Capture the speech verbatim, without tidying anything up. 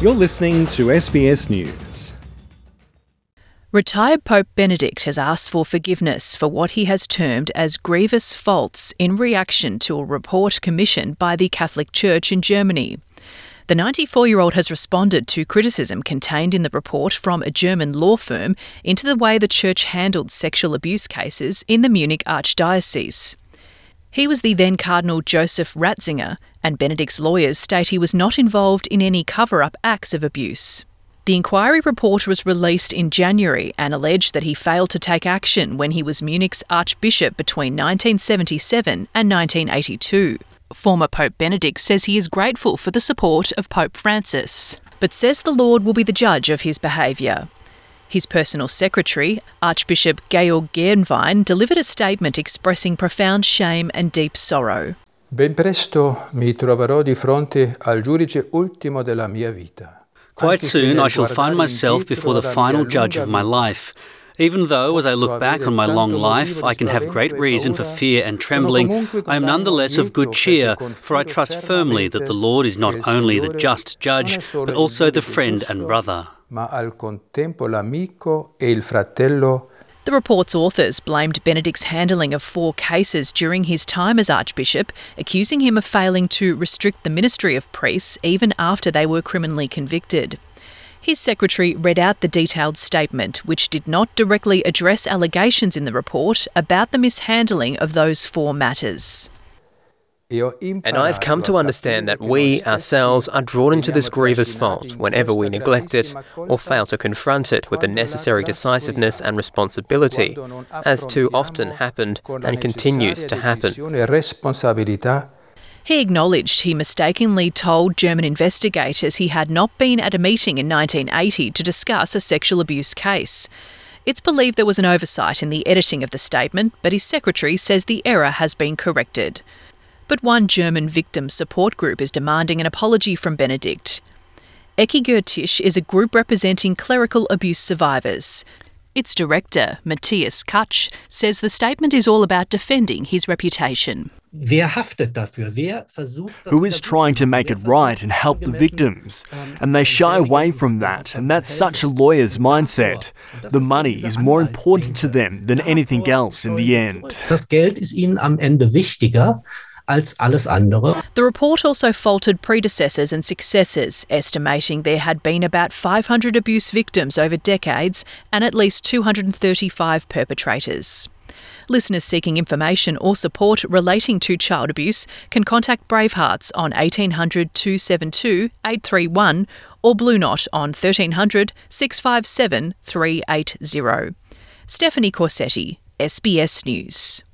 You're listening to S B S News. Retired Pope Benedict has asked for forgiveness for what he has termed as grievous faults in reaction to a report commissioned by the Catholic Church in Germany. The ninety-four-year-old has responded to criticism contained in the report from a German law firm into the way the Church handled sexual abuse cases in the Munich Archdiocese. He was the then Cardinal Joseph Ratzinger, and Benedict's lawyers state he was not involved in any cover-up acts of abuse. The inquiry report was released in January and alleged that he failed to take action when he was Munich's Archbishop between nineteen seventy-seven and nineteen eighty-two. Former Pope Benedict says he is grateful for the support of Pope Francis, but says the Lord will be the judge of his behaviour. His personal secretary, Archbishop Georg Gernwein, delivered a statement expressing profound shame and deep sorrow. Ben presto mi troverò di fronte al giudice ultimo della mia vita. Quite soon I shall find myself before the final judge of my life. Even though, as I look back on my long life, I can have great reason for fear and trembling, I am nonetheless of good cheer, for I trust firmly that the Lord is not only the just judge, but also the friend and brother. Ma al contempo l'amico e il fratello. The report's authors blamed Benedict's handling of four cases during his time as Archbishop, accusing him of failing to restrict the ministry of priests even after they were criminally convicted. His secretary read out the detailed statement, which did not directly address allegations in the report about the mishandling of those four matters. And I've come to understand that we, ourselves, are drawn into this grievous fault whenever we neglect it or fail to confront it with the necessary decisiveness and responsibility, as too often happened and continues to happen. He acknowledged he mistakenly told German investigators he had not been at a meeting in nineteen eighty to discuss a sexual abuse case. It's believed there was an oversight in the editing of the statement, but his secretary says the error has been corrected. But one German victim support group is demanding an apology from Benedict. Eckiger Tisch is a group representing clerical abuse survivors. Its director, Matthias Kutsch, says the statement is all about defending his reputation. Who is trying to make it right and help the victims? And they shy away from that, and that's such a lawyer's mindset. The money is more important to them than anything else in the end. Das Geld ist ihnen am Ende wichtiger als alles andere. The report also faulted predecessors and successors, estimating there had been about five hundred abuse victims over decades and at least two hundred thirty-five perpetrators. Listeners seeking information or support relating to child abuse can contact Bravehearts on eighteen hundred, two seven two, eight three one or Blue Knot on thirteen hundred, six five seven, three eight zero. Stephanie Corsetti, S B S News.